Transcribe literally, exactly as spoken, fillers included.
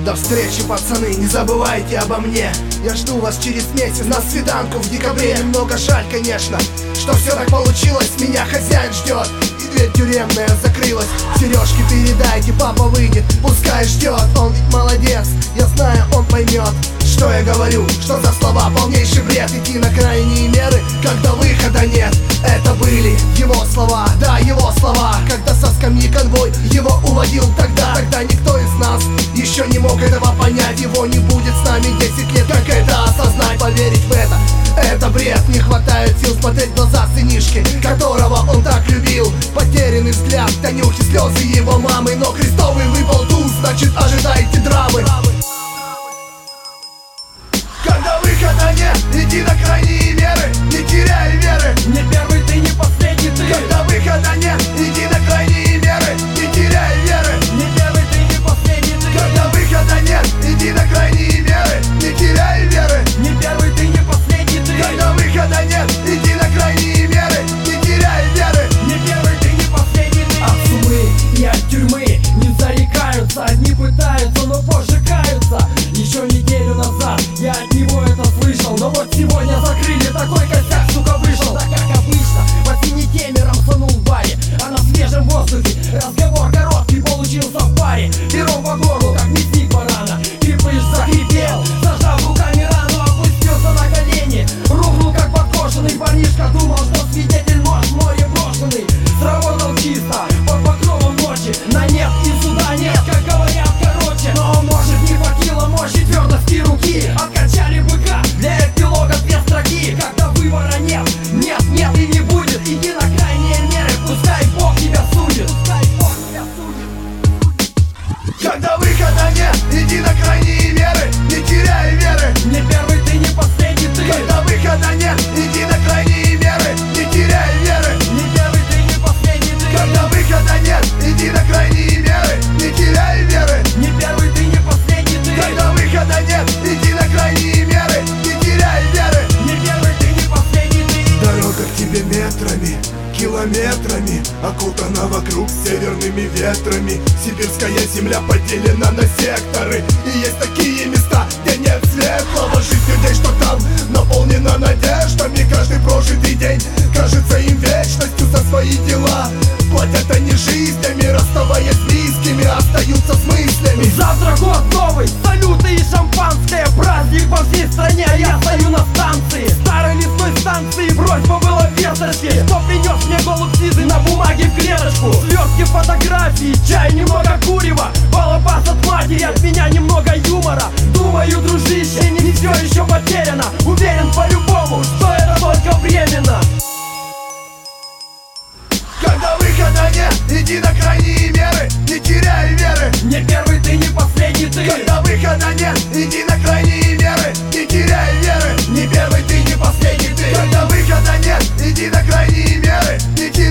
До встречи, пацаны, не забывайте обо мне. Я жду вас через месяц на свиданку в декабре. Немного жаль, конечно, что все так получилось. Меня хозяин ждет, и дверь тюремная закрылась. Сережки передайте, папа выйдет, пускай ждет. Он ведь молодец, я знаю, он поймет, что я говорю, что за слова полнейший бред. Идти на крайние меры, когда выхода нет. Это были его слова, да, его слова. Когда со скамьи конвой его уводил тогда. Тогда никто из нас еще не мог этого понять. Его не будет с нами десять лет, как это осознать? Поверить в это, это бред. Не хватает сил смотреть в глаза сынишки, которого он так любил. Потерянный взгляд, Танюхи, слезы его мамы. Но крестовый выпал туз, значит ожидайте драмы. Когда выхода нет, иди на крайние меры, не теряй веры. Не первый ты, не последний ты. Когда выхода нет, иди на крайние меры, не теряй веры. Не первый ты, не последний ты. Когда выхода нет, иди на крайние меры, не теряй веры. Не первый ты, не последний ты. Когда выхода нет, иди на крайние меры, не теряй веры. Не первый ты, не последний ты. От сумы и от тюрьмы не зарекаются. Одни пытаются, но позже каются. Еще неделю назад я от него это слышал, но вот сегодня закрыли, такой косяк, сука, вышел. Так как обычно, по синей теме рамсанул в баре, а на свежем воздухе разговор короткий получился в паре. Пером по горлу, как мясник барана, крепыш захрипел, зажав руками рану, опустился на колени. Рухнул как подкошенный парнишка, думал, что свидетель нож в море брошенный. Сработал чисто, под покровом ночи, на нет и суда нет, как говорят, короче. Но может не хватило мощи, твердости руки. Откачали быка, для эпилога две строки. Когда выбора нет, нет, нет и не будет. Иди на крайние меры, пускай Бог тебя судит. Пускай Бог тебя судит. Когда выхода нет, иди на крайние меры, не теряй веры. Не первый ты, не последний ты. Когда выхода нет, иди на крайние меры, не теряй веры. Не первый ты, не последний ты. Когда выхода нет, иди на крайние меры, не теряй веры. Не первый ты, не последний ты. Когда выхода нет, иди на крайние меры, не теряй веры. Не первый ты, не последний ты. Дорога к тебе метрами, километрами, окутана вокруг северными ветрами. Сибирская земля поделена на секторы, и есть такие места, где нет светлого. Жизнь людей, что там наполнена надеждами. Каждый прожитый день кажется им вечностью за свои дела. Платят они жизнями, расставаясь с близкими, остаются с мыслями. Завтра год новый, салюты и шампанское. Праздник по всей стране, а я стою на станции. Старой лесной станции, просьба была веточки. Кто принес мне голубь сизый на бумаге в клеточку? Свертки фотографий, чай, немного курева. Балабас от матери, от меня немного юмора. Думаю, дружище, не все еще потеряно. Уверен по-любому, что это только временно. Когда выхода нет, иди на крайние меры, не теряй веры. Не первый ты, не последний ты. Когда выхода нет, иди на крайние меры, не теряй веры. Не первый ты, не последний ты. Когда выхода нет, иди на крайние меры, не теряй